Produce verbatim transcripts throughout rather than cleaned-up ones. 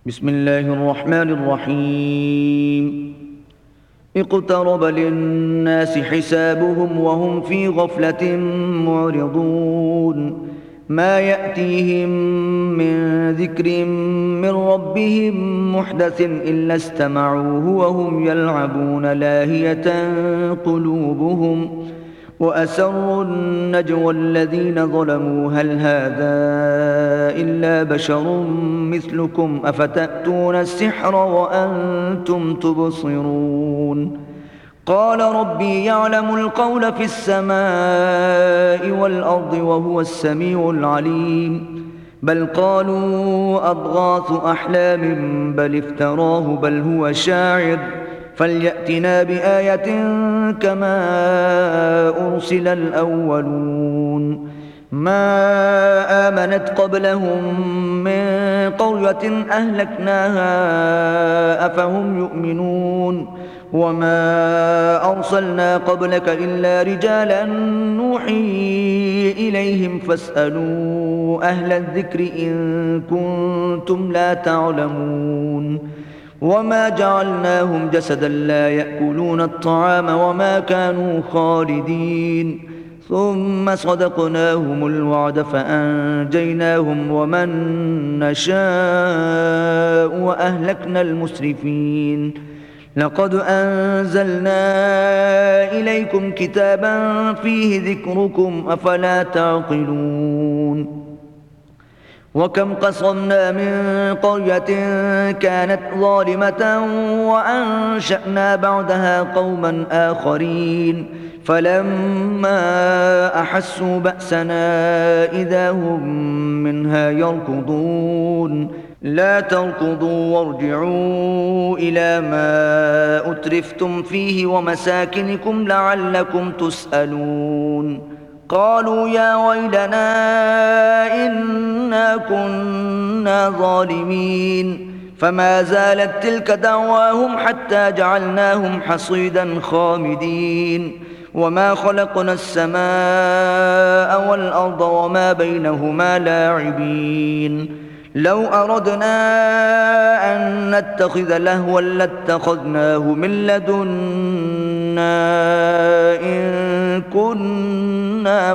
بسم الله الرحمن الرحيم اقترب للناس حسابهم وهم في غفلة معرضون ما يأتيهم من ذكر من ربهم محدث إلا استمعوه وهم يلعبون لاهية قلوبهم وأسروا النجوى الذين ظلموا هل هذا إلا بشر مثلكم أفتأتون السحر وأنتم تبصرون قال ربي يعلم القول في السماء والأرض وهو السميع العليم بل قالوا أضغاث أحلام بل افتراه بل هو شاعر فليأتنا بآية كما أرسل الأولون ما آمنت قبلهم من قرية أهلكناها أفهم يؤمنون وما أرسلنا قبلك إلا رجالا نوحي إليهم فاسألوا أهل الذكر إن كنتم لا تعلمون وما جعلناهم جسدا لا يأكلون الطعام وما كانوا خالدين ثم صدقناهم الوعد فأنجيناهم ومن نشاء وأهلكنا المسرفين لقد أنزلنا إليكم كتابا فيه ذكركم أفلا تعقلون وكم قصمنا من قرية كانت ظالمة وأنشأنا بعدها قوما آخرين فلما أحسوا بأسنا إذا هم منها يركضون لا تركضوا وارجعوا إلى ما أترفتم فيه ومساكنكم لعلكم تسألون قالوا يا ويلنا إنا كنا ظالمين فما زالت تلك دعواهم حتى جعلناهم حصيدا خامدين وما خلقنا السماء والأرض وما بينهما لاعبين لو أردنا أن نتخذ لهوا لاتخذناه من لدنا إن كنا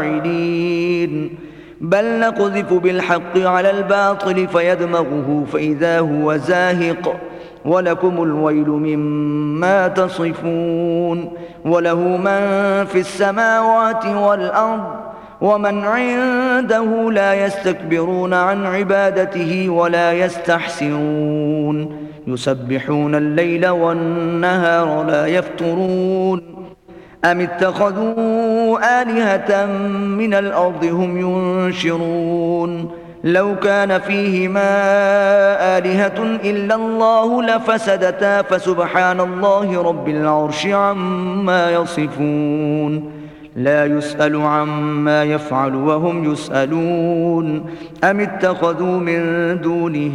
فاعلين بل نقذف بالحق على الباطل فيدمغه فإذا هو زاهق ولكم الويل مما تصفون وله من في السماوات والأرض ومن عنده لا يستكبرون عن عبادته ولا يستحسرون يسبحون الليل والنهار لا يفترون أم اتخذوا آلهة من الأرض هم ينشرون لو كان فيهما آلهة إلا الله لفسدتا فسبحان الله رب العرش عما يصفون لا يسأل عما يفعل وهم يسألون أم اتخذوا من دونه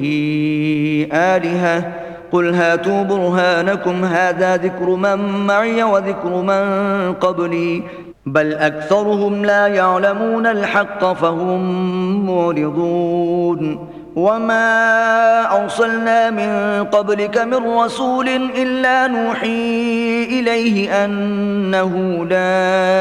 آلهة قل هاتوا برهانكم هذا ذكر من معي وذكر من قبلي بل أكثرهم لا يعلمون الحق فهم معرضون وما أرسلنا من قبلك من رسول إلا نوحي إليه أنه لا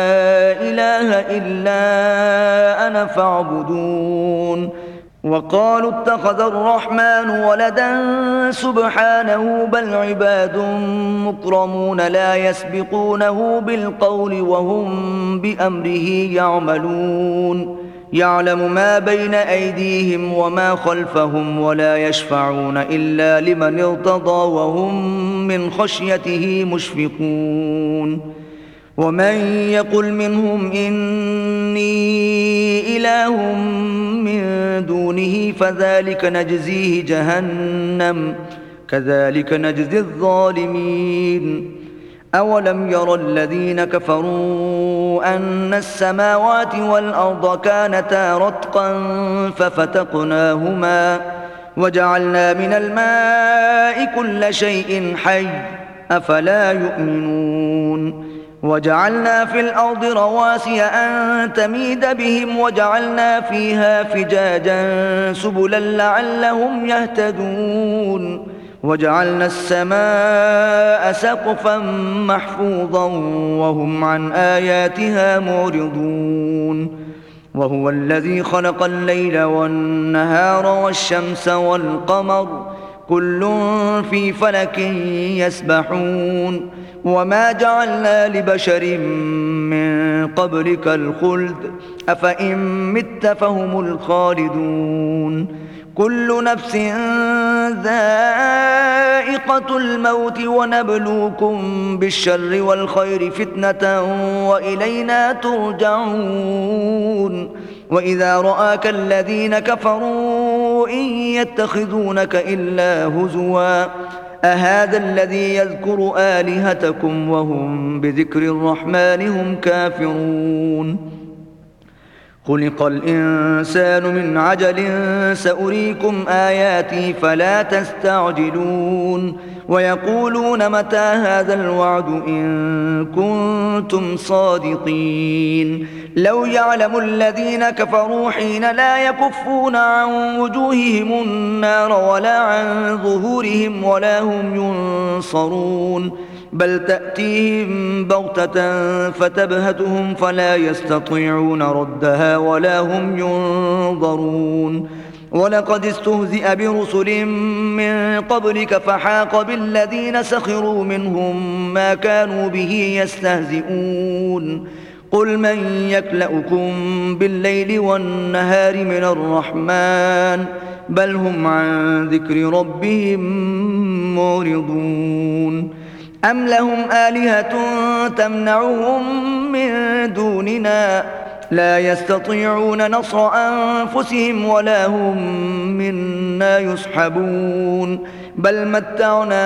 إله إلا أنا فاعبدون وقالوا اتخذ الرحمن ولدا سبحانه بل عباد مكرمون لا يسبقونه بالقول وهم بأمره يعملون يعلم ما بين أيديهم وما خلفهم ولا يشفعون إلا لمن ارتضى وهم من خشيته مشفقون ومن يقل منهم إني إله من دونه فذلك نجزيه جهنم كذلك نجزي الظالمين أولم ير الذين كفروا أن السماوات والأرض كانتا رتقا ففتقناهما وجعلنا من الماء كل شيء حي أفلا يؤمنون وجعلنا في الأرض رواسي أن تميد بهم وجعلنا فيها فجاجا سبلا لعلهم يهتدون وجعلنا السماء سقفا محفوظا وهم عن آياتها معرضون وهو الذي خلق الليل والنهار والشمس والقمر كل في فلك يسبحون وما جعلنا لبشر من قبلك الخلد أفإن مت فهم الخالدون كل نفس ذائقة الموت ونبلوكم بالشر والخير فتنة وإلينا ترجعون وإذا رآك الذين كفروا إن يتخذونك إلا هزوا أهذا الذي يذكر آلهتكم وهم بذكر الرحمن هم كافرون خلق الإنسان من عجل سأريكم آياتي فلا تستعجلون ويقولون متى هذا الوعد إن كنتم صادقين لو يعلم الذين كفروا حين لا يكفون عن وجوههم النار ولا عن ظهورهم ولا هم ينصرون بل تأتيهم بغتة فتبهتهم فلا يستطيعون ردها ولا هم ينظرون ولقد استهزئ برسل من قبلك فحاق بالذين سخروا منهم ما كانوا به يستهزئون قل من يكلؤكم بالليل والنهار من الرحمن بل هم عن ذكر ربهم معرضون أم لهم آلهة تمنعهم من دوننا لا يستطيعون نصر أنفسهم ولا هم منا يسحبون بل متعنا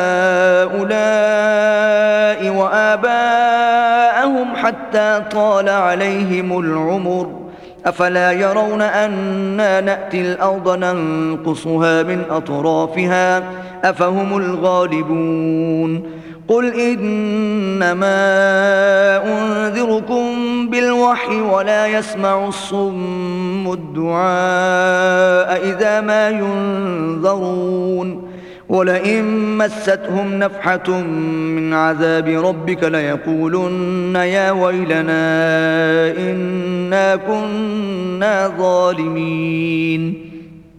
هؤلاء وآباءهم حتى طال عليهم العمر أفلا يرون أنا نأتي الأرض ننقصها من أطرافها أفهم الغالبون قل إنما أنذركم بالوحي ولا يسمع الصم الدعاء إذا ما ينذرون ولئن مستهم نفحة من عذاب ربك ليقولن يا ويلنا إنا كنا ظالمين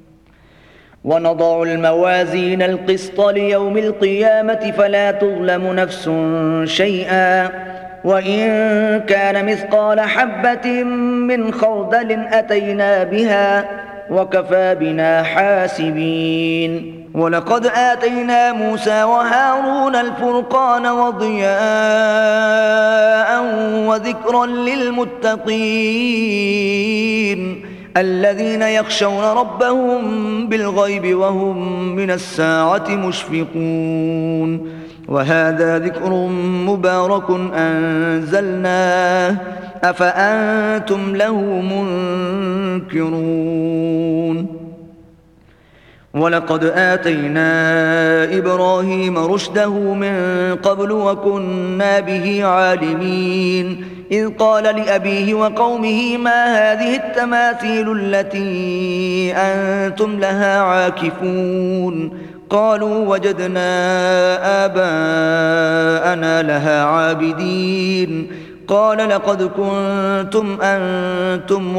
ونضع الموازين القسط ليوم القيامة فلا تظلم نفس شيئا وإن كان مثقال حبة من خردل أتينا بها وكفى بنا حاسبين ولقد آتينا موسى وهارون الفرقان وضياء وذكرا للمتقين الذين يخشون ربهم بالغيب وهم من الساعة مشفقون وهذا ذكر مبارك أنزلناه أفأنتم له منكرون ولقد آتينا إبراهيم رشده من قبل وكنا به عالمين إذ قال لأبيه وقومه ما هذه التماثيل التي أنتم لها عاكفون قالوا وجدنا آباءنا لها عابدين قال لقد كنتم أنتم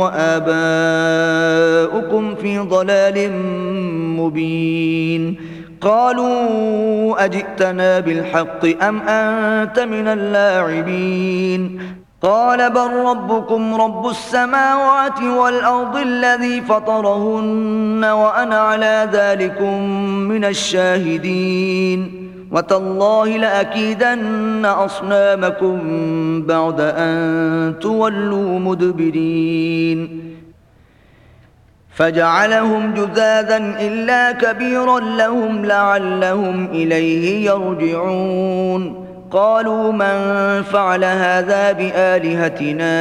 وآباؤكم في ضلال مبين قالوا أجئتنا بالحق أم أنت من اللاعبين قال بل ربكم رب السماوات والأرض الذي فطرهن وأنا على ذلكم من الشاهدين وتالله لأكيدن أصنامكم بعد أن تولوا مدبرين فجعلهم جذاذا إلا كبيرا لهم لعلهم إليه يرجعون قالوا من فعل هذا بآلهتنا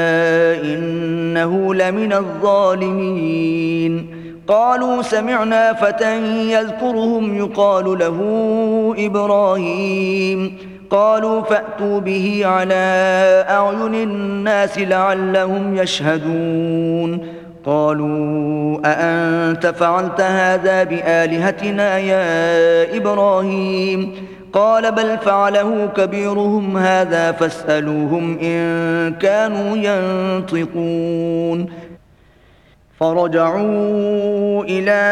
إنه لمن الظالمين قالوا سمعنا فتى يذكرهم يقال له إبراهيم قالوا فأتوا به على أعين الناس لعلهم يشهدون قالوا أأنت فعلت هذا بآلهتنا يا إبراهيم قال بل فعله كبيرهم هذا فاسألوهم إن كانوا ينطقون فرجعوا إلى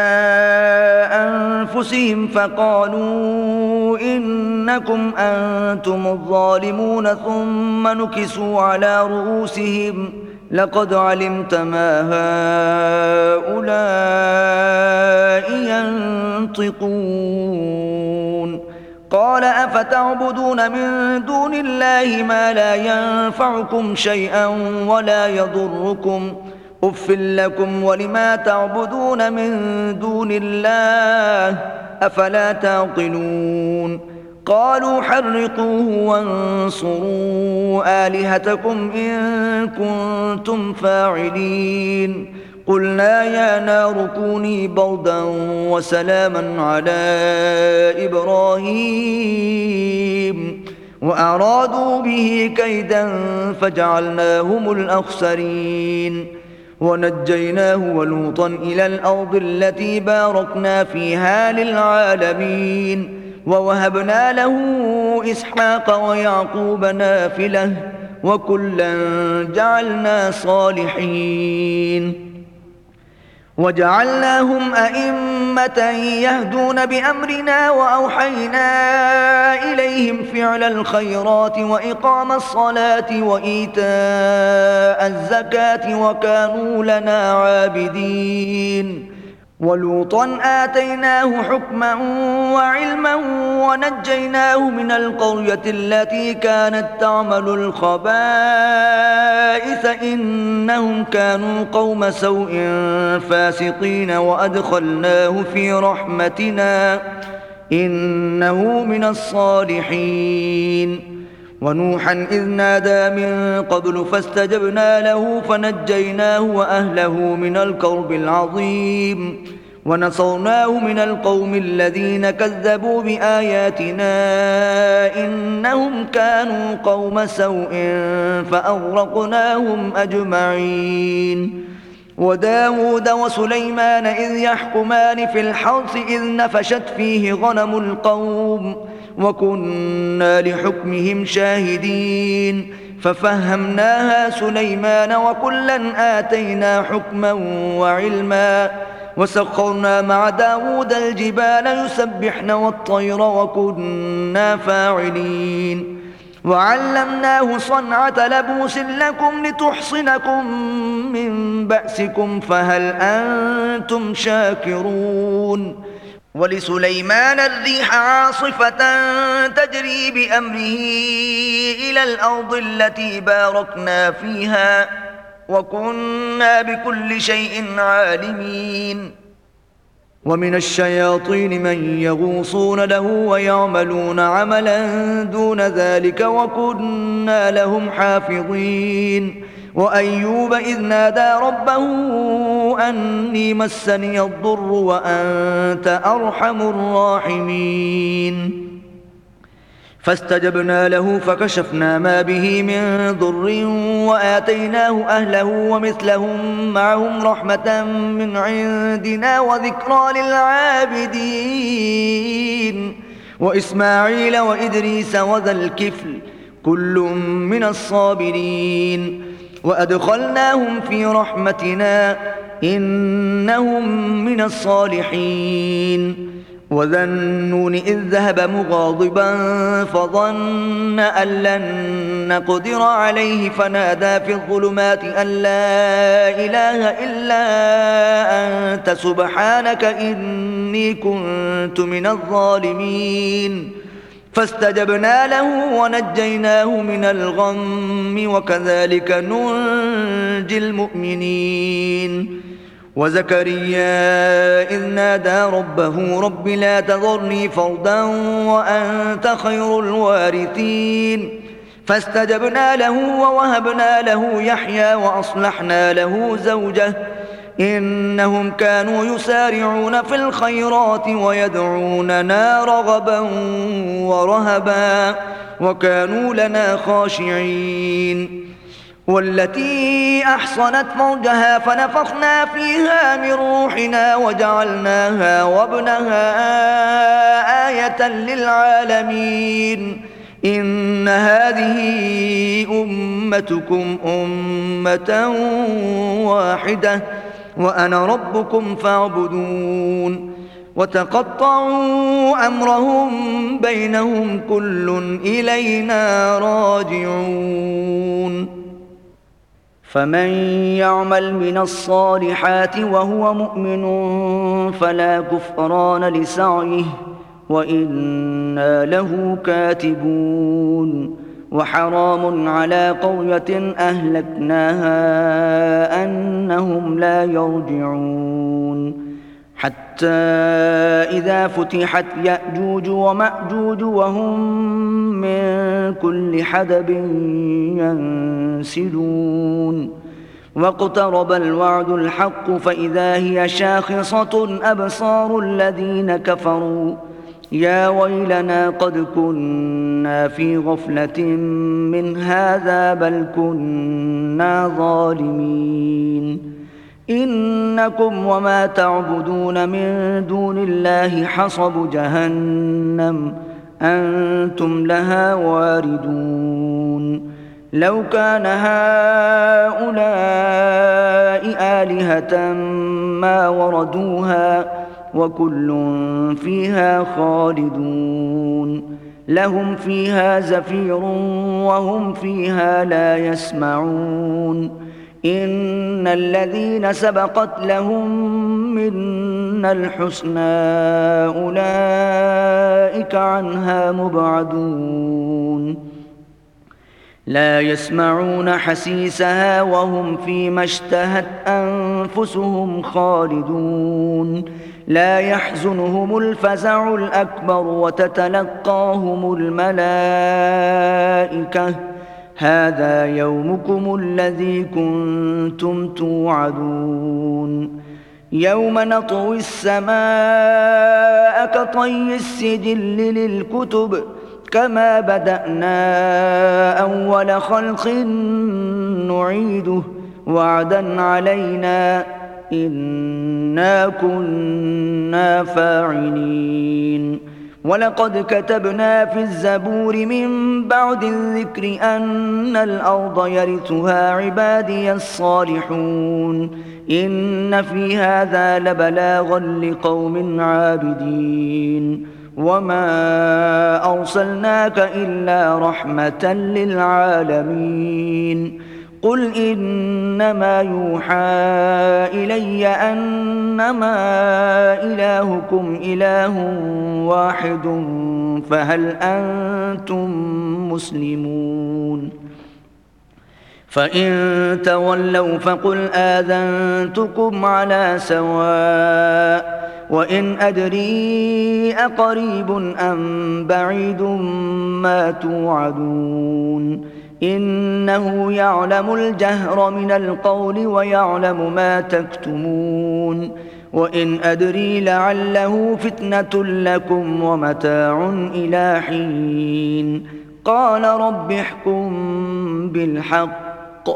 أنفسهم فقالوا إنكم أنتم الظالمون ثم نكسوا على رؤوسهم لقد علمت ما هؤلاء ينطقون قال أفتعبدون من دون الله ما لا ينفعكم شيئا ولا يضركم أف لكم ولما تعبدون من دون الله أفلا تعقلون قالوا حرقوه وانصروا آلهتكم إن كنتم فاعلين قلنا يا نار كوني بردا وسلاما على إبراهيم وأرادوا به كيدا فجعلناهم الأخسرين ونجيناه ولوطا إلى الأرض التي باركنا فيها للعالمين ووهبنا له إسحاق ويعقوب نافلة وكلا جعلنا صالحين وجعلناهم أئمة يهدون بأمرنا وأوحينا إليهم فعل الخيرات وإقام الصلاة وإيتاء الزكاة وكانوا لنا عابدين ولوطا آتيناه حكما وعلما ونجيناه من القرية التي كانت تعمل الخبائث إنهم كانوا قوم سوء فاسقين وأدخلناه في رحمتنا إنه من الصالحين ونوحا إذ نادى من قبل فاستجبنا له فنجيناه وأهله من الكرب العظيم ونصرناه من القوم الذين كذبوا بآياتنا إنهم كانوا قوم سوء فأغرقناهم أجمعين وداود وسليمان إذ يحكمان في الحرث إذ نفشت فيه غنم القوم وكنا لحكمهم شاهدين ففهمناها سليمان وكلا آتينا حكما وعلما وسخرنا مع داود الجبال يسبحن والطير وكنا فاعلين وعلمناه صنعة لبوس لكم لتحصنكم من بأسكم فهل أنتم شاكرون ولسليمان الريح عاصفة تجري بأمره إلى الأرض التي باركنا فيها وكنا بكل شيء عالمين ومن الشياطين من يغوصون له ويعملون عملا دون ذلك وكنا لهم حافظين وأيوب إذ نادى ربه أني مسني الضر وأنت أرحم الراحمين فاستجبنا له فكشفنا ما به من ضر وآتيناه أهله ومثلهم معهم رحمة من عندنا وذكرى للعابدين وإسماعيل وإدريس وذا الكفل كل من الصابرين وأدخلناهم في رحمتنا إنهم من الصالحين وذا النون إذ ذهب مغاضبا فظن أن لن نقدر عليه فنادى في الظلمات أن لا إله إلا أنت سبحانك إني كنت من الظالمين فاستجبنا له ونجيناه من الغم وكذلك ننجي المؤمنين وزكريا إذ نادى ربه رب لا تذرني فردا وأنت خير الوارثين فاستجبنا له ووهبنا له يحيى وأصلحنا له زوجه إنهم كانوا يسارعون في الخيرات ويدعوننا رغبا ورهبا وكانوا لنا خاشعين والتي أحصنت فرجها فنفخنا فيها من روحنا وجعلناها وابنها آية للعالمين إن هذه أمتكم أمة واحدة وأنا ربكم فاعبدون وتقطعوا أمرهم بينهم كل إلينا راجعون فمن يعمل من الصالحات وهو مؤمن فلا كفران لسعيه وإنا له كاتبون وحرام على قرية أهلكناها أنهم لا يرجعون حتى إذا فتحت يأجوج ومأجوج وهم من كل حدب ينسلون واقترب الوعد الحق فإذا هي شاخصة أبصار الذين كفروا يا ويلنا قد كنا في غفلة من هذا بل كنا ظالمين إنكم وما تعبدون من دون الله حصب جهنم أنتم لها واردون لو كان هؤلاء آلهة ما وردوها وكل فيها خالدون لهم فيها زفير وهم فيها لا يسمعون إن الذين سبقت لهم منا الحسنى أولئك عنها مبعدون لا يسمعون حسيسها وهم فيما اشتهت أنفسهم خالدون لا يحزنهم الفزع الأكبر وتتلقاهم الملائكة هذا يومكم الذي كنتم توعدون يوم نطوي السماء كطي السجل للكتب كما بدأنا أول خلق نعيده وعدا علينا إنا كنا فاعلين ولقد كتبنا في الزبور من بعد الذكر أن الأرض يرثها عبادي الصالحون إن في هذا لبلاغا لقوم عابدين وما أرسلناك إلا رحمة للعالمين قل إنما يوحى إلي أنما إلهكم إله واحد فهل أنتم مسلمون فإن تولوا فقل آذنتكم على سواء وإن أدري أقريب أم بعيد ما توعدون إنه يعلم الجهر من القول ويعلم ما تكتمون وإن أدري لعله فتنة لكم ومتاع إلى حين قال رب احكم بالحق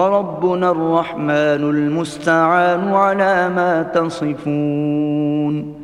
وربنا الرحمن المستعان على ما تصفون